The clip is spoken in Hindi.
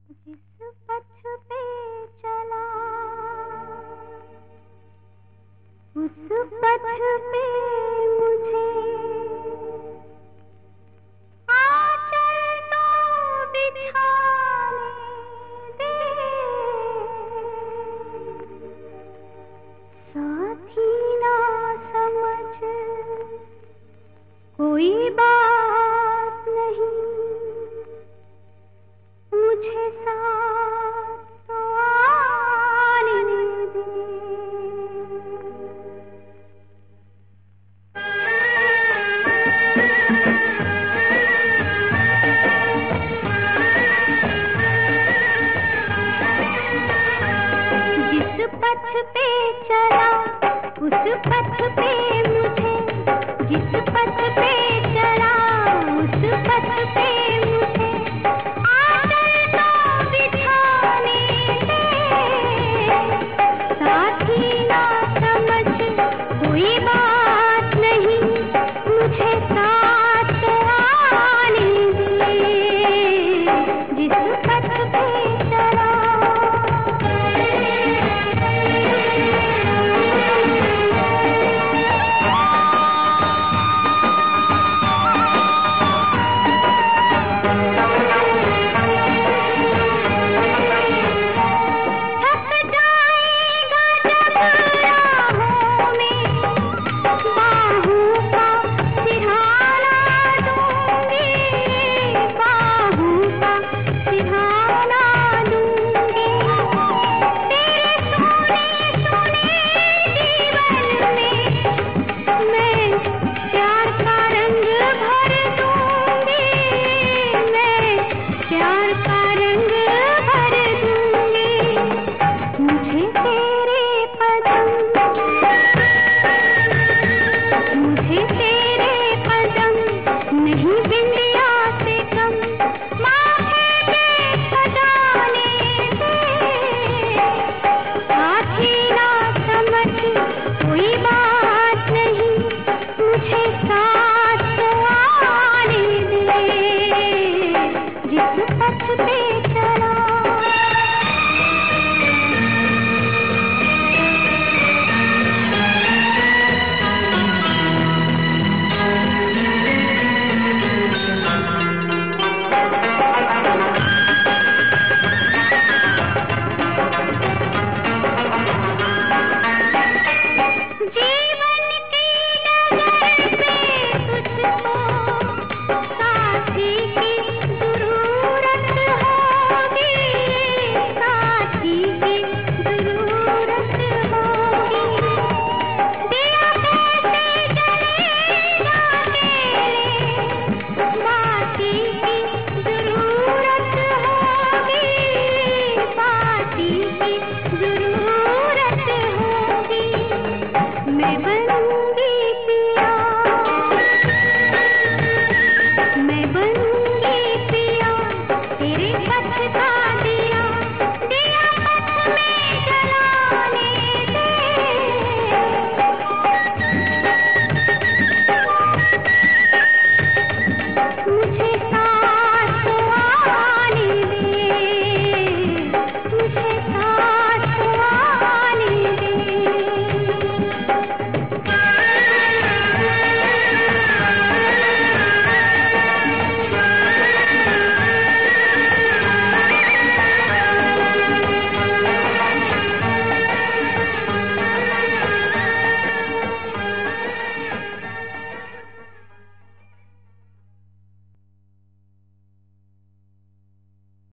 जिस पथ पे चला उस पथ पे मुझे आंचल तो बिछाने दे, साथी ना समझ कोई बात नहीं, मुझे साथ तो आने दे। जिस पथ पे चला उस पथ पे मुझे, जिस पथ पे चला उस पथ पे मुझे आंचल तो बिछाने दे, साथी ना समझ कोई बात नहीं, मुझे साथ तो आने दे। जिस पथ पे चला मैं बनूंगी पिया तेरे पथ का